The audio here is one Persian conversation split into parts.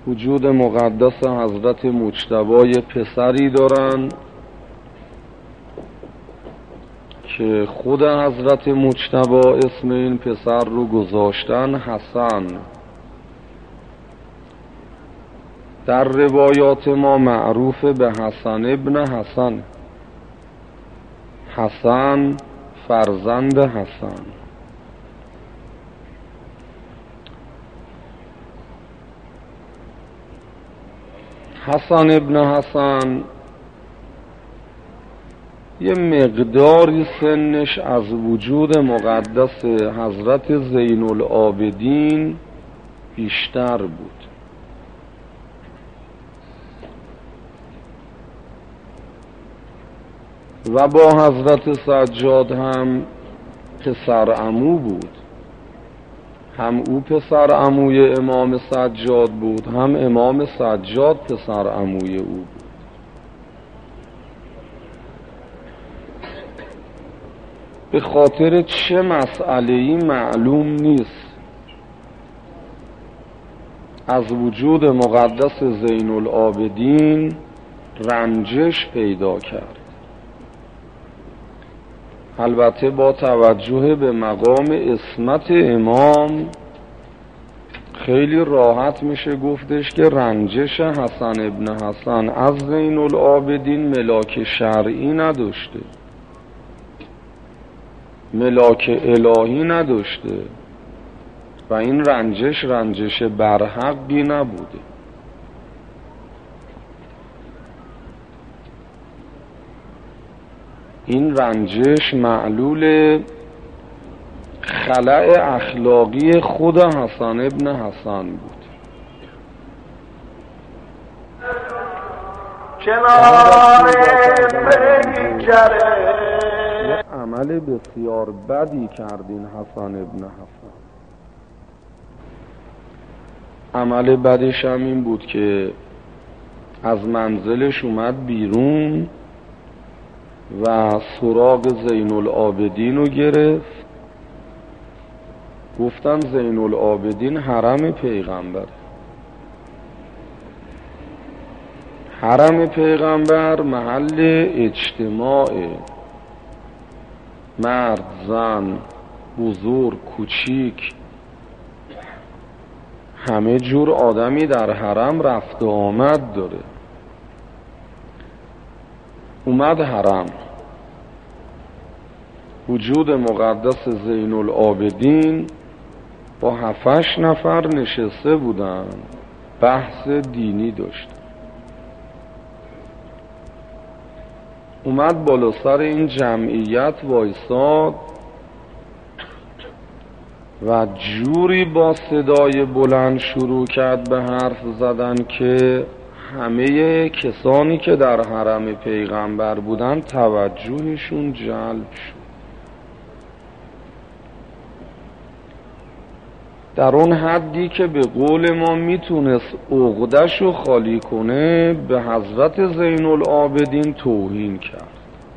وجود مقدس حضرت مجتبی پسری دارن که خود حضرت مجتبی اسم این پسر رو گذاشتن حسن. در روایات ما معروف به حسن ابن حسن، حسن فرزند حسن. حسن ابن حسن یه مقداری سنش از وجود مقدس حضرت زین العابدین بیشتر بود و با حضرت سجاد هم پسر عمو بود. هم او پسر عموی امام سجاد بود، هم امام سجاد پسر عموی او بود. به خاطر چه مسئله‌ای معلوم نیست از وجود مقدس زین العابدین رنجش پیدا کرد. البته با توجه به مقام عصمت امام خیلی راحت میشه گفتش که رنجش حسن ابن حسن از زین العابدین ملاک شرعی نداشته، ملاک الهی نداشته و این رنجش برحقی نبوده. این رنجش معلول خلأ اخلاقی خود حسن ابن حسن بود. عمل بسیار بدی کردین حسن ابن حسن. عمل بدش هم این بود که از منزلش اومد بیرون و سراغ زین العابدین رو گرفت. گفتن زین العابدین حرم پیغمبر. حرم پیغمبر محل اجتماع مرد، زن، بزرگ، کوچیک، همه جور آدمی در حرم رفت و آمد داره. اومد حرم، وجود مقدس زین العابدین با 7-8 نفر نشسته بودن، بحث دینی داشت. اومد بالا سر این جمعیت وایساد و جوری با صدای بلند شروع کرد به حرف زدن که همه کسانی که در حرم پیغمبر بودن توجهشون جلب شد. در اون حدی که به قول ما میتونست عقده‌شو خالی کنه به حضرت زین العابدین توهین کرد.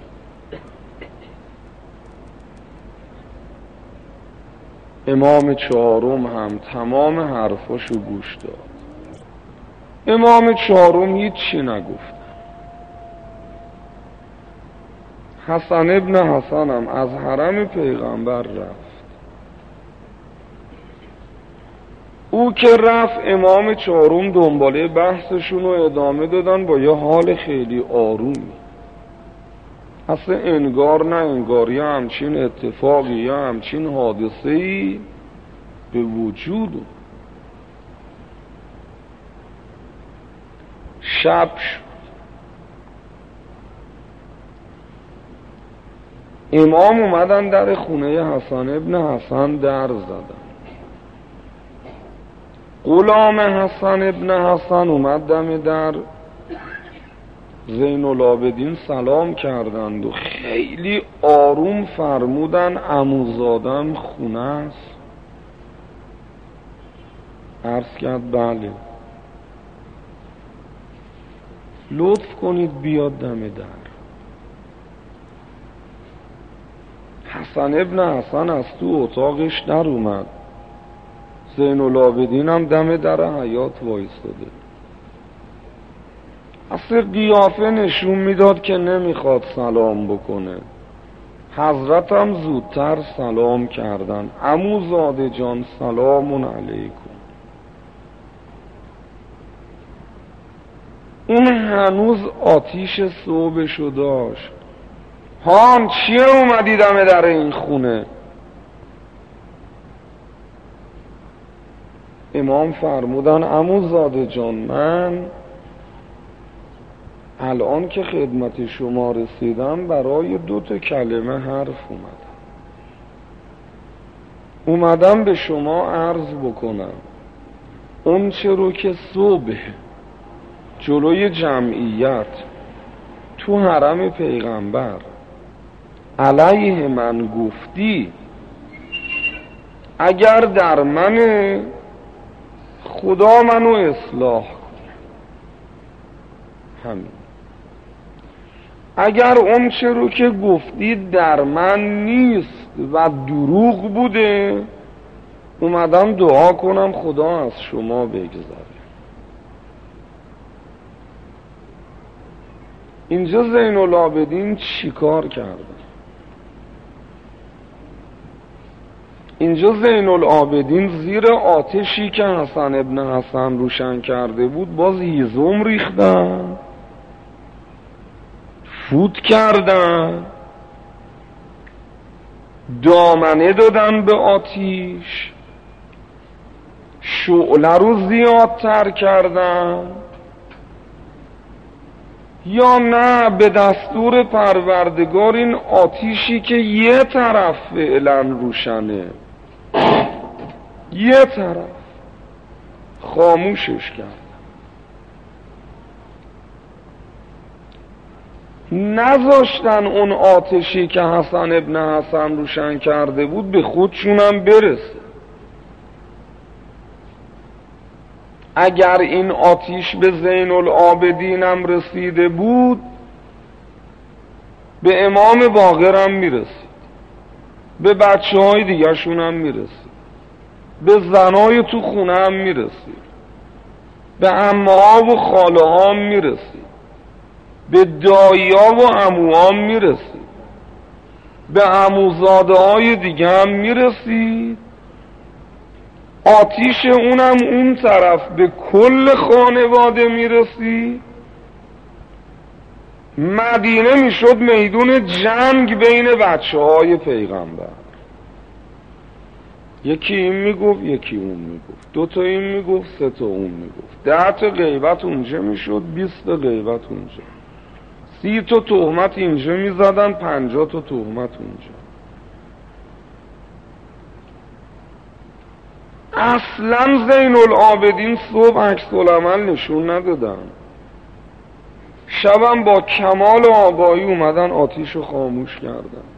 امام چهارم هم تمام حرفاشو گوش داد. امام چهارم هیچی نگفت. حسن ابن حسن هم از حرم پیغمبر رفت. او که رفت امام چهارم دنباله بحثشون رو ادامه دادن با یه حال خیلی آرومی. اصلا انگار نه انگار یا همچین اتفاقی یا همچین حادثه‌ای به وجود. شب شد. امام اومدن در خونه حسن ابن حسن در زدن. غلام حسن ابن حسن اومد دم در، زین العابدین سلام کردند و خیلی آروم فرمودن عموزادم خونه است. عرض کرد بله، لطف کنید بیاد دم در. حسن ابن حسن از تو اتاقش در اومد، زین العابدین هم دم در حیات وایستاده. اصل قیافه نشون میداد که نمیخواد سلام بکنه. حضرت هم زودتر سلام کردن. عموزاده جان سلامون علیکم. اون هنوز آتیش صبحشو داشت. هان چیه اومدی دم در این خونه؟ امام فرمودن عموزاده جان من الان که خدمت شما رسیدم برای 2 کلمه حرف اومدم به شما عرض بکنم اون چه رو که صبح جلوی جمعیت تو حرم پیغمبر علیه من گفتی، اگر در من خدا منو اصلاح کنه. همین. اگر اون چه رو که گفتی در من نیست و دروغ بوده، اومدم دعا کنم خدا از شما بگذاره. اینجا زین العابدین چی کار کرده؟ اینجا زین العابدین زیر آتشی که حسن ابن حسن روشن کرده بود باز هیزم ریختن، فوت کردن، دامنه دادن به آتیش، شعله رو زیادتر کردن، یا نه به دستور پروردگار این آتیشی که یه طرف فعلا روشنه، یه طرف خاموشش کرد. نذاشتن اون آتشی که حسن ابن حسن روشن کرده بود به خودشونم برسه. اگر این آتیش به زین العابدینم رسیده بود به امام باقرم میرسید، به بچه های دیگه شونم میرسید، به زنای تو خونه هم میرسید، به عمه ها و خاله ها هم میرسید، به دایی ها و عموها هم میرسید، به عموزاده های دیگه هم میرسید. آتیش اونم اون طرف به کل خانواده میرسید. مدینه میشد میدون جنگ بین بچه های پیغمبر. یکی این میگفت یکی اون میگفت، 2 تا این میگفت 3 تا اون میگفت، 10 تا غیبت اونجا میشد، 20 تا غیبت اونجا، 30 تا تهمت اینجا میزدن، 50 تا تهمت اونجا. اصلا زین العابدین صبح عکس العمل نشون ندادن. شبم با کمال آگاهی اومدن آتیشو خاموش کردن.